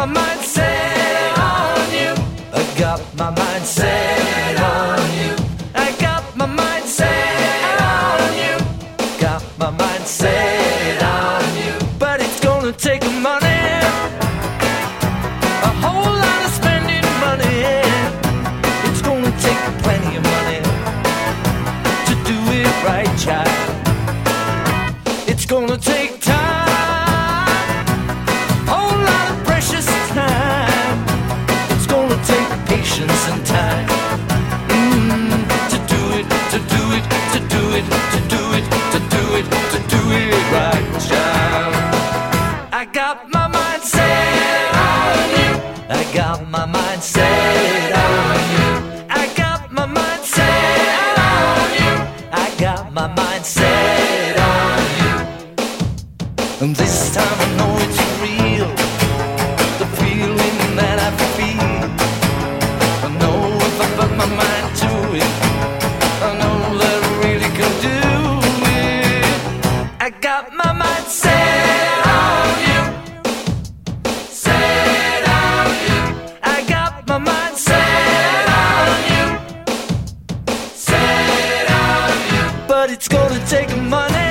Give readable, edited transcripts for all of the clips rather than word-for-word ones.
my mind set on you. I got my mind set on you. I got my mind set on you. Got my mind set on you. But it's gonna take money, a whole lot of spending money. It's gonna take plenty of money to do it right, child. It's gonna take time, whole lot of precious time. It's gonna take patience and time to do it, to do it, to do it, to do it, to do it, to do it right, child. I got my mind set on you. I got my mind set on you. I got my mind set on you. I got my mind set on you. And this time I know it's real, the feeling that I feel. I know if I put my mind to it, I know that I really can do it. I got my mind set on you, set on you. I got my mind set on you, set on you. But it's gonna take money,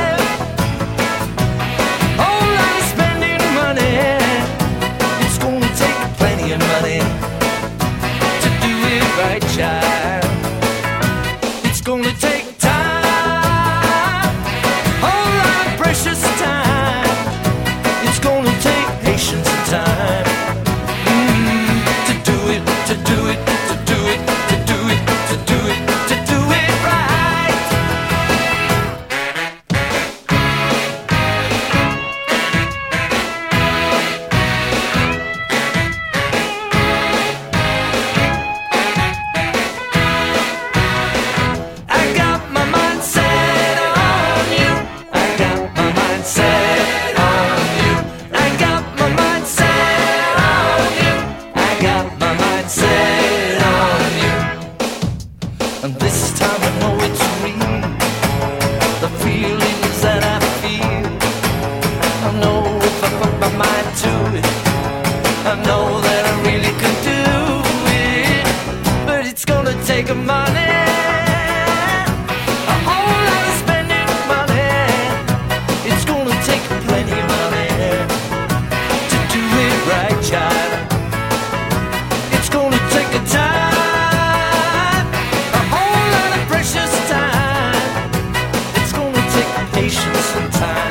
whole lot of spending money. It's gonna take plenty of money to do it right, child. It's gonna take time, whole lot of precious time. It's gonna take patience and time to do it, to do it, to do it, to do it, to do it, to do it right. I got my mind set on you. I got my mind set on you. I got my mind set on you. I got my mind set on you. And this time I know it's real, the feelings that I feel. I know if I put my mind to it, I know that I really can do it. But it's gonna take money, a whole lot of spending money. It's gonna take plenty of money to do it right, child. It's gonna take a time, a whole lot of precious time. It's gonna take patience and time